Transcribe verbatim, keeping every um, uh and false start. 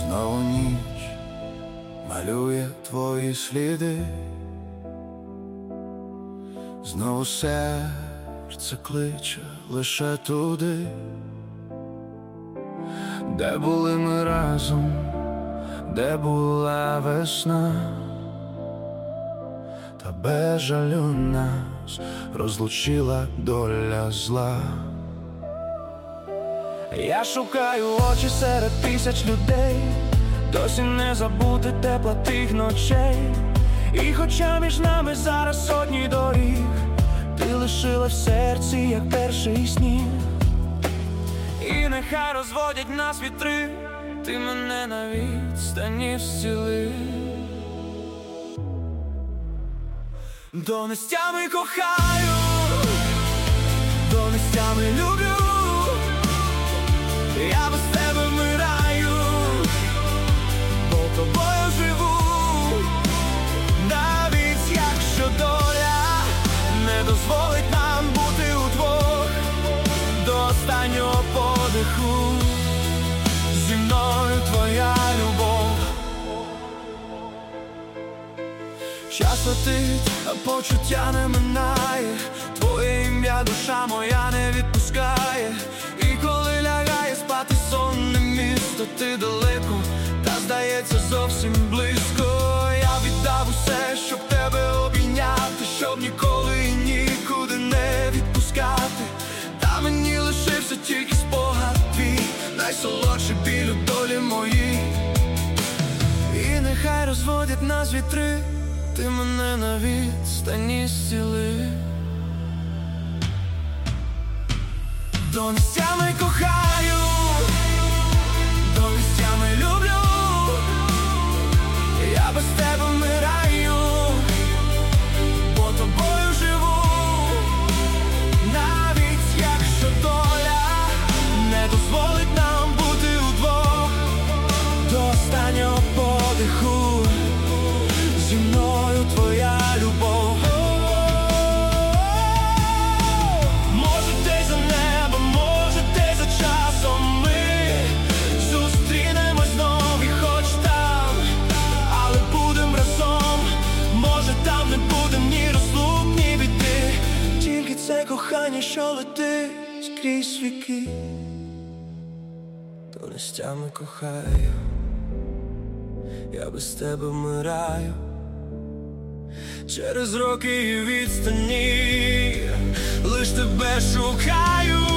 Знову ніч малює твої сліди, знову серце кличе лише туди, де були ми разом, де була весна, та без жалю нас розлучила доля зла. Я шукаю очі серед тисяч людей, досі не забути тепла тих ночей. І хоча між нами зараз сотні доріг, ти лишила в серці, як перший сніг. І нехай розводять нас вітри, ти мене на відстані зцілив. Донестями кохаю, донестями люблю, я без тебе вмираю, бо тобою живу. Навіть якщо доля не дозволить нам бути удвох, до останнього подиху зі мною твоя любов. Час летить, а почуття не минає, твоє ім'я душа моя не відпускає. І коли лягає спати сонне місто, ти далеко, та здається зовсім близько. Я віддав усе, щоб тебе обійняти, щоб ніколи і нікуди не відпускати. Та мені лишився тільки спогад твій, найсолодший біль у долі моїй. І нехай розводять нас вітри, ти мене на відстані зцілив. Донестями кохаю, донестями люблю, я без тебе вмираю, бо тобою живу. Навіть якщо доля не дозволить нам бути удвох, до останнього подиху зі мною твоя любов. Може десь за небом, може десь за часом ми зустрінемось знов, і хоч там, але будем разом. Може там не будем ні розлук, ні біди, тільки це кохання, що летить скрізь віки. Донестями кохаю, я без тебе вмираю, через роки і відстані лиш тебе шукаю.